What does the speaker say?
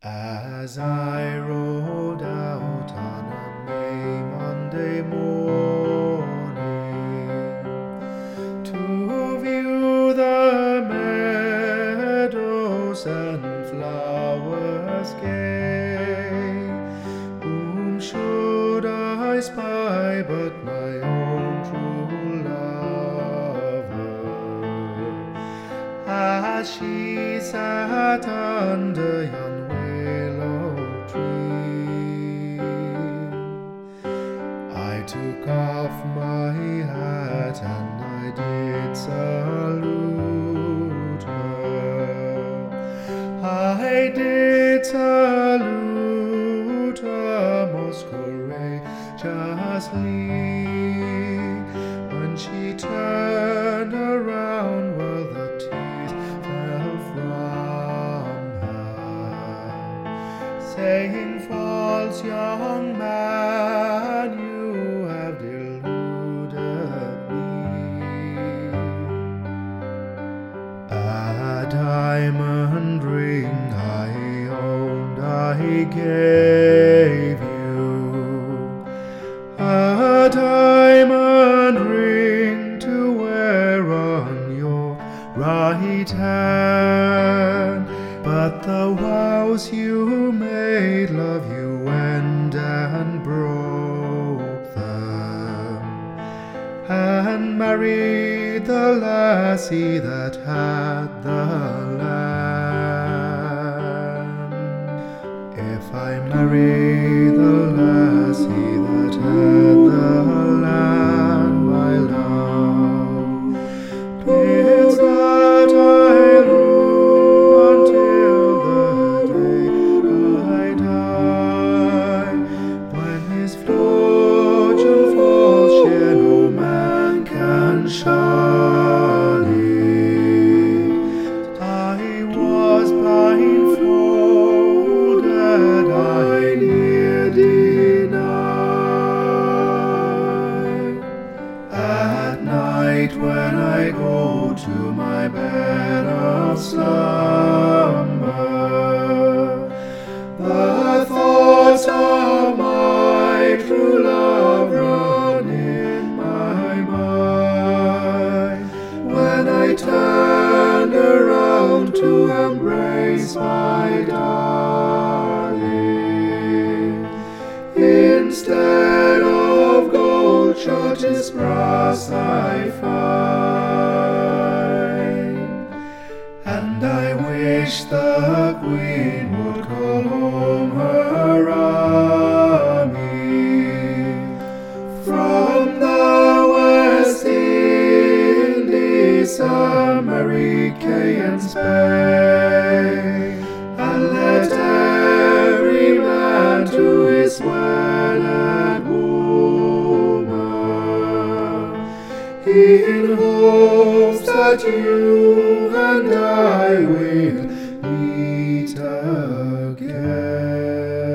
As I rode out on a May Monday morning to view the meadows and flowers gay, whom should I spy but my own true lover, as she sat under yon willow tree. I took off my hat and I did salute her. I did salute her most courageously. When she turned around, well, the tears fell from her, saying, "False young man, you have deluded me." A diamond ring I owned I gave you, a diamond ring to wear on your right hand, but the vows you made, love, you went and broke them, and married the lassie that had the land. If I marry the lassie that had the land, my love, it's that I'll rue until the day I die. When his fortune falls, share no man can shun it. I was blindfolded, I near denied. At night when I go to my bed of slumber, the thoughts of my true love run in my mind. When I turned around to embrace my darling, instead of gold shot his brass I find. And I wish the Queen would call home her army from the West Indies, America and Spain, and let every man to his wedded woman, in hopes that you and I will meet again.